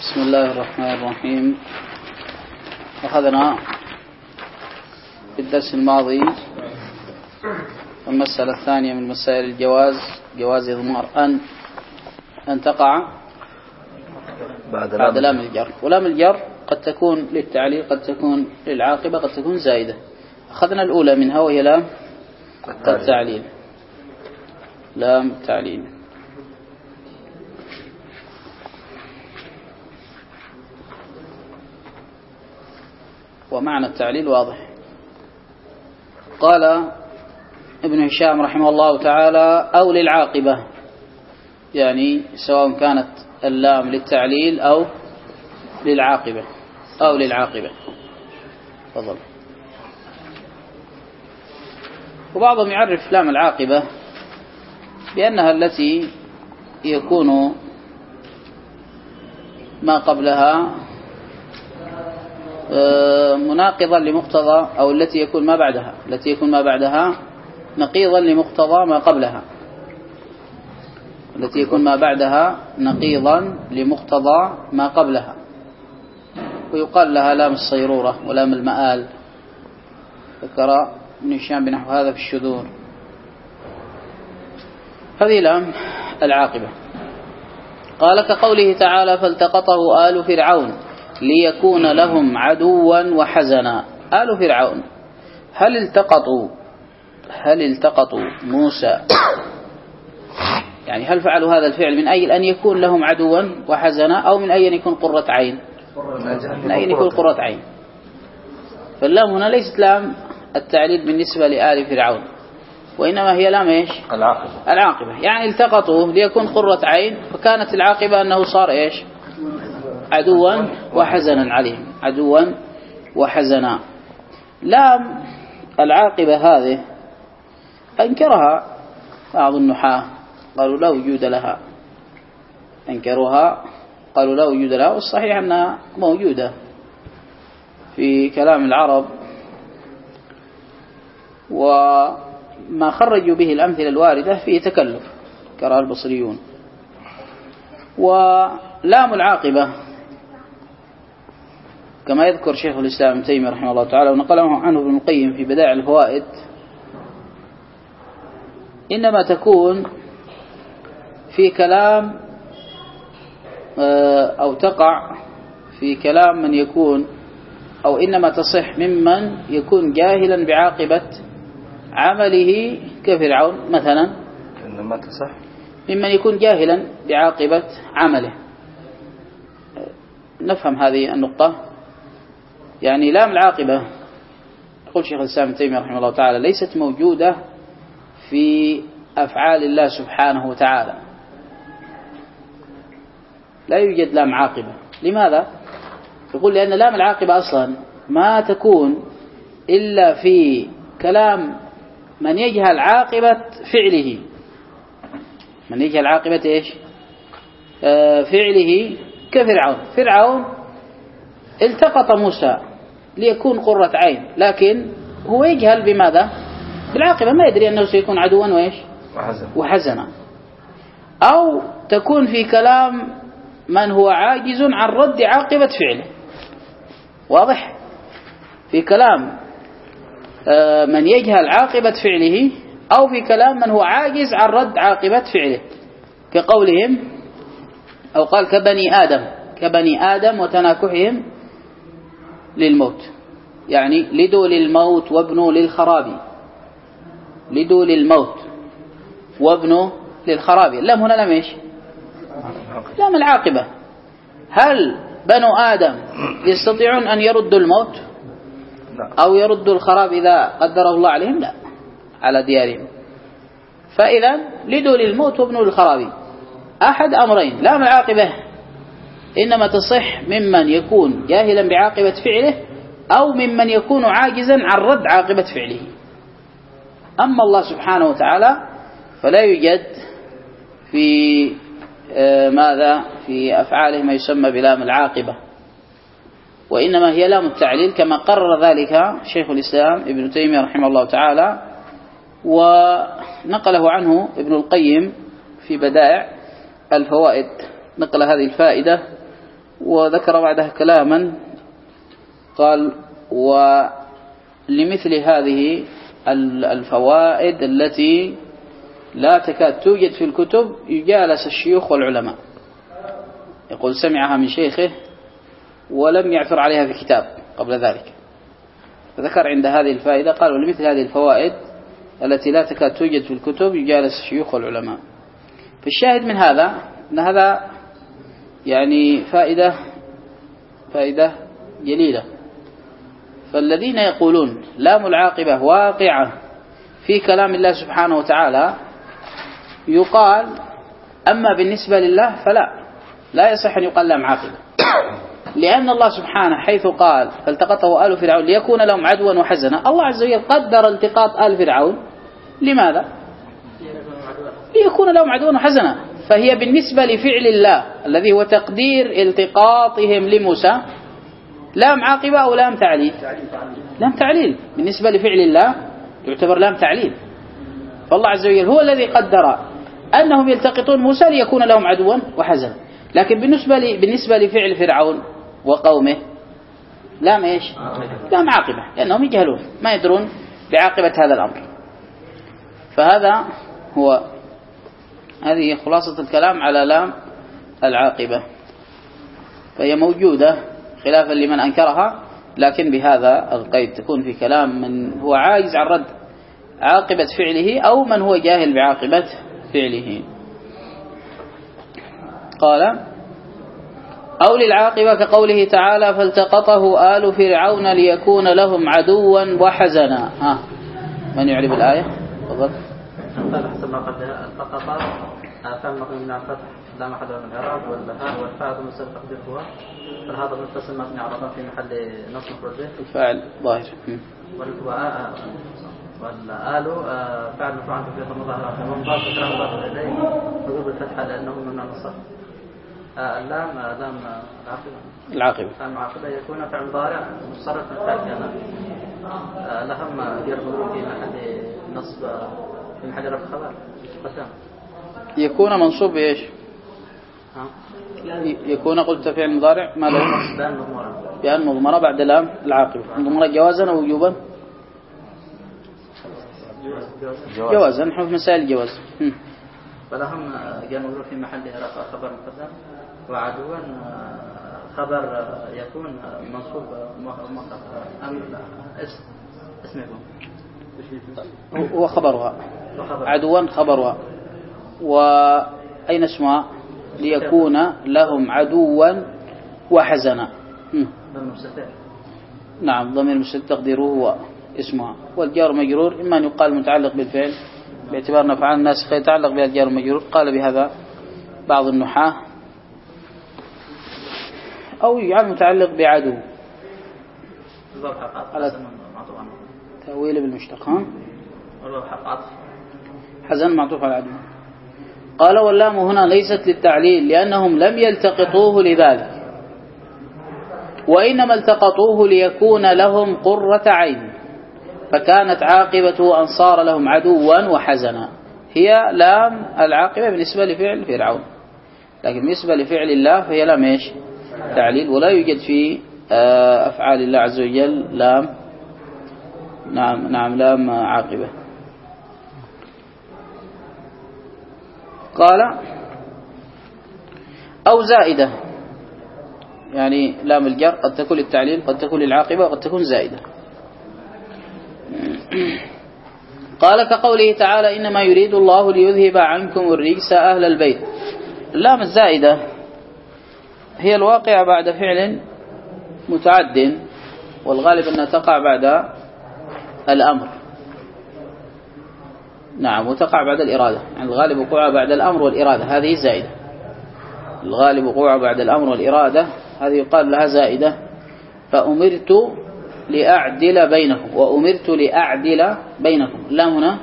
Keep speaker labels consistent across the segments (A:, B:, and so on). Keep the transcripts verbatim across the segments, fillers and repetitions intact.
A: بسم الله الرحمن الرحيم. أخذنا في الدرس الماضي المسألة الثانية من مسائل الجواز، جواز إضمار أن أن تقع بعد, بعد لام الجر، ولام الجر قد تكون للتعليل، قد تكون للعاقبة، قد تكون زائدة. أخذنا الأولى منها وهي لام التعليل، لام التعليل. ومعنى التعليل واضح. قال ابن هشام رحمه الله تعالى: أو للعاقبة، يعني سواء كانت اللام للتعليل أو للعاقبة أو للعاقبة. تفضل. وبعضهم يعرف لام العاقبة بأنها التي يكون ما قبلها مناقضا لمقتضى، أو التي يكون ما بعدها التي يكون ما بعدها نقيضا لمقتضى ما قبلها التي يكون ما بعدها نقيضا لمقتضى ما قبلها ويقال لها لام الصيرورة ولام المآل. ذكر ابن هشام بنحو هذا في الشذور. هذه لام العاقبة. قال: كقوله تعالى: فالتقطه آل فرعون ليكون لهم عدوا وحزنا. آل فرعون، هل التقطوا هل التقطوا موسى؟ يعني هل فعلوا هذا الفعل من أجل أن يكون لهم عدوا وحزنا، أو من أجل أن يكون قرة عين؟ من أجل أن يكون قرة عين. فاللام هنا ليست لام التعليل بالنسبة لآل فرعون، وإنما هي لام إيش؟ العاقبة. العاقبة يعني التقطوا ليكون قرة عين، فكانت العاقبة أنه صار إيش؟ عدوا وحزنا عليهم، عدوا وحزنا. لام العاقبة هذه أنكرها بعض النحاة، قالوا لا وجود لها، أنكروها قالوا لا وجود لها، والصحيح أنها موجودة في كلام العرب، وما خرجوا به الأمثلة الواردة فيه تكلف كره البصريون. ولام العاقبة كما يذكر شيخ الإسلام ابن تيمية رحمه الله تعالى ونقله عنه ابن القيم في بدائع الفوائد، إنما تكون في كلام أو تقع في كلام من يكون، أو إنما تصح ممن يكون جاهلا بعاقبة عمله كفرعون مثلا، إنما تصح ممن يكون جاهلا بعاقبة عمله. نفهم هذه النقطة. يعني لام العاقبة يقول شيخ الإسلام ابن تيمية رحمه الله تعالى ليست موجودة في أفعال الله سبحانه وتعالى، لا يوجد لام عاقبة. لماذا؟ يقول لأن لام العاقبة أصلا ما تكون إلا في كلام من يجهل عاقبة فعله، من يجهل عاقبة إيش؟ آه فعله كفرعون. فرعون التقط موسى ليكون قرة عين، لكن هو يجهل بماذا؟ بالعاقبة، ما يدري أنه سيكون عدوا وإيش؟ وحزنا. أو تكون في كلام من هو عاجز عن رد عاقبة فعله، واضح؟ في كلام من يجهل عاقبة فعله، أو في كلام من هو عاجز عن رد عاقبة فعله، كقولهم أو قال كبني آدم، كبني آدم وتناكحهم للموت، يعني لدوا للموت وابنوا للخراب، لدوا للموت وابنوا للخراب. اللام هنا لم إيش؟ لام العاقبة. هل بنو آدم يستطيعون أن يردوا الموت أو يردوا الخراب إذا قدره الله عليهم؟ لا، على ديارهم. فإذا لدوا للموت وابنوا للخراب، أحد أمرين: لام العاقبة إنما تصح ممن يكون جاهلا بعاقبة فعله، أو ممن يكون عاجزا عن رد عاقبة فعله. أما الله سبحانه وتعالى فلا يوجد في ماذا في أفعاله ما يسمى بلام العاقبة، وإنما هي لام التعليل كما قرر ذلك شيخ الإسلام ابن تيمية رحمه الله تعالى، ونقله عنه ابن القيم في بدائع الفوائد، نقل هذه الفائدة وذكر بعدها كلاما قال: ولمثل هذه الفوائد التي لا تكاد توجد في الكتب يجالس الشيوخ والعلماء. يقول سمعها من شيخه ولم يعثر عليها في كتاب قبل ذلك، فذكر عند هذه الفائدة قال: ولمثل هذه الفوائد التي لا تكاد توجد في الكتب يجالس الشيوخ والعلماء. فالشاهد من هذا أن هذا يعني فائدة فائدة جليلة. فالذين يقولون لام العاقبة واقعة في كلام الله سبحانه وتعالى يقال: أما بالنسبة لله فلا لا يصح أن يقال لام عاقبة، لأن الله سبحانه حيث قال: فالتقطه آل فرعون ليكون لهم عدوا وحزنا، الله عز وجل قدر التقاط آل فرعون لماذا؟ ليكون لهم عدوا وحزنا. فهي بالنسبة لفعل الله الذي هو تقدير التقاطهم لموسى لام عاقبة أو لام تعليل؟ لام تعليل. بالنسبة لفعل الله يعتبر لام تعليل. فالله عز وجل هو الذي قدر أنهم يلتقطون موسى ليكون لهم عدوا وحزنا. لكن بالنسبة بالنسبة لفعل فرعون وقومه لام إيش؟ لام عاقبة، لأنهم يجهلون ما يدرون بعاقبة هذا الأمر. فهذا هو هذه خلاصة الكلام على لام العاقبة، فهي موجودة خلافا لمن أنكرها، لكن بهذا القيد تكون في كلام من هو عاجز عن رد عاقبة فعله أو من هو جاهل بعاقبة فعله. قال: أو للعاقبة كقوله تعالى: فالتقطه آل فرعون ليكون لهم عدوا وحزنا. ها من يعرف الآية؟ تفضل.
B: قال حسب ما قبلها: التقط فهم مقام من الفتح لا محل من الإعراب، والبهاء والفاعل مصدر تقدير هو، فهذا متصل مبني على ضم في محل نصب مفعول به.
A: الفاعل ظاهر.
B: والآل فعل مفعول به في مظاهر ومضاف كلام مضاف إليه وجوب الفتحة لأنه من النصب. اللام لام العاقبة
A: العاقبة
B: لام العاقبة يكون فعل مضارع مصرف من فعل كان لهم يربط في محل نصب في محل رفع خبر قدام.
A: يكون منصوب بإيش؟ يكون قلت فعل مضارع ما له
B: بأن مضمرة
A: بأن مضمرة بعد لام العاقبة. مضمرة جوازا أو وجوبا؟ جوازا. نحن في مسائل الجواز.
B: فلهم جاءوا في محل رفع خبر مقدم، وعدوا خبر يكون منصوب أم اسم اسمه
A: هو خبرها، عدوا خبرها. وأين اسمها؟ ليكون لهم عدوا وحزنا. نعم ضمير مستتر تقديره هو اسمها. والجار مجرور إما أن يقال متعلق بالفعل باعتبار أن أفعال الناسخة يتعلق بها الجار مجرور، قال بهذا بعض النحاة، أو يجعل متعلق بعدو على تأويل بالمشتق. حزن معطوف على عدو. قال: واللام هنا ليست للتعليل لأنهم لم يلتقطوه لذلك، وإنما التقطوه ليكون لهم قرة عين، فكانت عاقبته أن صار لهم عدوا وحزنا. هي لام العاقبة بالنسبة لفعل فرعون، لكن بالنسبة لفعل الله فهي لام إيش؟ تعليل. ولا يوجد في أفعال الله عز وجل لام نعم نعم لام عاقبة. قال: أو زائدة، يعني لام الجر قد تكون للتعليل قد تكون للعاقبة وقد تكون زائدة. قال: كقوله تعالى: إنما يريد الله ليذهب عنكم الرجس أهل البيت. اللام الزائدة هي الواقعة بعد فعل متعد، والغالب أنها تقع بعد الأمر. نعم وتقع بعد الإرادة، يعني الغالب وقوعها بعد الأمر والإرادة، هذه زائدة. الغالب وقوعها بعد الأمر والإرادة هذه يقال لها زائدة. فأمرت لأعدل بينكم، وأمرت لأعدل بينكم. اللام هنا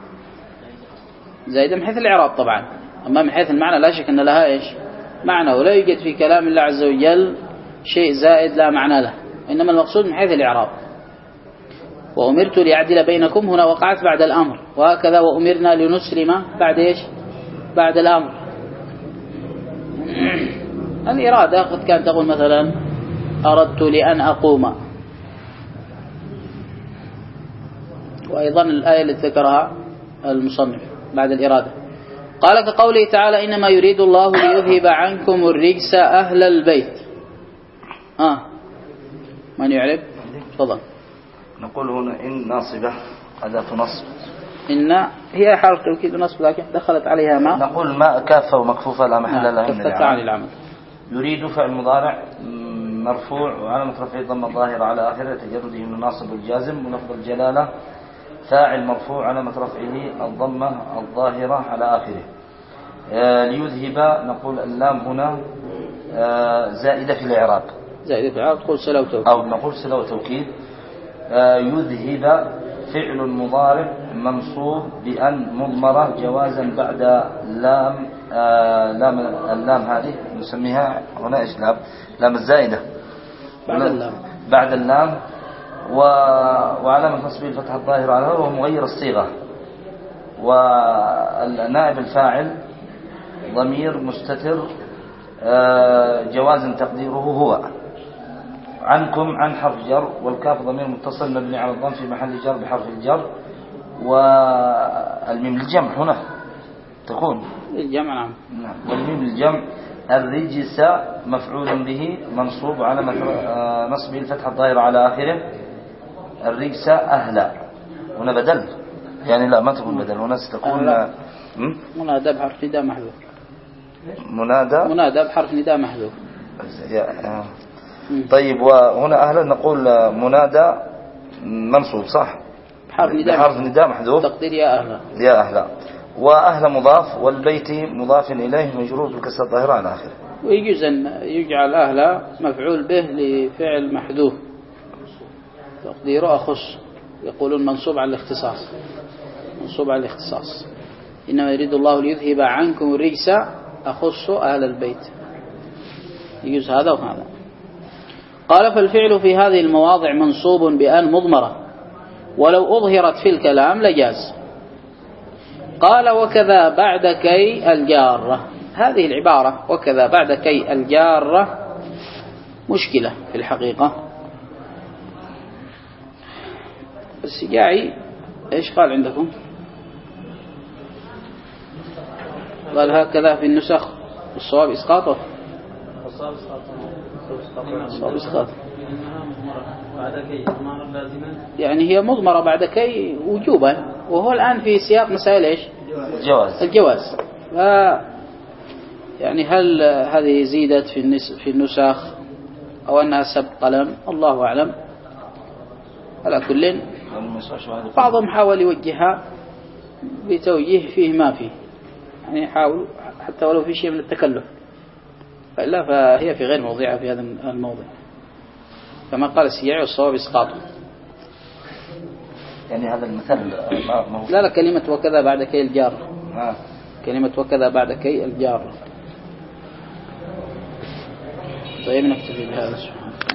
A: زائدة من حيث الإعراب طبعا، أما من حيث المعنى لا شك أن لها إيش؟ معنى، ولا يوجد في كلام الله عز وجل شيء زائد لا معنى له، إنما المقصود من حيث الإعراب. وأمرت لأعدل بينكم هنا وقعت بعد الأمر، وهكذا وأمرنا لنسلم بعد إيش؟ بعد الأمر. الإرادة قد كانت تقول مثلا أردت لأن أقوم. وأيضا الآية التي ذكرها المصنف بعد الإرادة قال كقوله تعالى إنما يريد الله ليذهب عنكم الرجس أهل البيت. آه من يعرف؟ تفضل.
C: نقول هنا إن ناصبة أداة نصب.
A: إن هي حرف توكيد نصب لكن دخلت عليها ما.
C: نقول ما كافة ومكفوفة لا محل لها من
A: العمل.
C: يريد فعل مضارع مرفوع وعلامة رفعه الضمة الظاهرة على آخره تجرده من الناصب والجازم ولفظ الجلالة فاعل مرفوع علامة رفعه الضمة الظاهرة على آخره. آه ليذهب نقول اللام هنا آه زائدة في الإعراب.
A: زائدة في الإعراب تقول صلة وتوكيد.
C: أو نقول صلة وتوكيد. آه يذهب فعل مضارع منصوب بأن مضمرة جوازا بعد لام آه لام اللام هذه نسميها هنا إيش لام لام الزائدة
A: بعد اللام
C: بعد اللام و... وعلامة نصبه الفتحة الظاهرة على وهو مغير الصيغة. والنائب الفاعل ضمير مستتر جوازا تقديره هو. عنكم عن حرف جر والكاف ضمير متصل مبني على الضم في محل جر بحرف الجر. والميم للجمع هنا تكون
A: الجمع. نعم.
C: والميم للجمع. الرجس مفعول به منصوب علامة نصبه الفتحة الظاهرة على آخره. الرجس أهلا هنا بدل يعني لا ما تكون بدل هنا ستكون
A: منادى بحرف نداء محذوف.
C: منادى
A: منادى بحرف نداء محذوف.
C: طيب وهنا أهلا نقول منادى منصوب صح
A: بحرف نداء
C: بحرف نداء محذوف
A: تقدير يا أهلا.
C: يا أهلا. وأهل مضاف والبيت مضاف إليه مجرور بالكسر الظاهرة على آخره.
A: ويجوز أن يجعل أهلا مفعول به لفعل محذوف تقديره أخص. يقولون منصوب على الاختصاص منصوب على الاختصاص. إنما يريد الله ليذهب عنكم الرجس أخص أهل البيت. يجوز هذا وهذا. قال فالفعل في هذه المواضع منصوب بأن مضمرة ولو أظهرت في الكلام لجاز. قال وكذا بعد كي الجارة. هذه العبارة وكذا بعد كي الجارة مشكلة في الحقيقة. السجاعي ايش قال عندكم؟ قال هكذا في النسخ والصواب اسقاطه.
B: الصواب اسقاطه.
A: الصواب اسقاطه يعني هي مضمرة بعد كي وجوبا وهو الآن في سياق مسائل ايش؟
C: الجواز.
A: الجواز. ف يعني هل هذه زيدت في النس في النسخ أو أنها سبق قلم الله أعلم. على كل بعضهم حاول يوجهها بتوجيه فيه ما فيه يعني يحاول حتى ولو في شيء من التكلف فإلا فهي في غير موضعها في هذا الموضع كما قال السياعي والصواب إسقاطه.
C: يعني هذا المثل
A: لا لا كلمة وكذا بعد كي الجار.
C: آه.
A: كلمة وكذا بعد كي الجار. طيب نكتفي بهذا.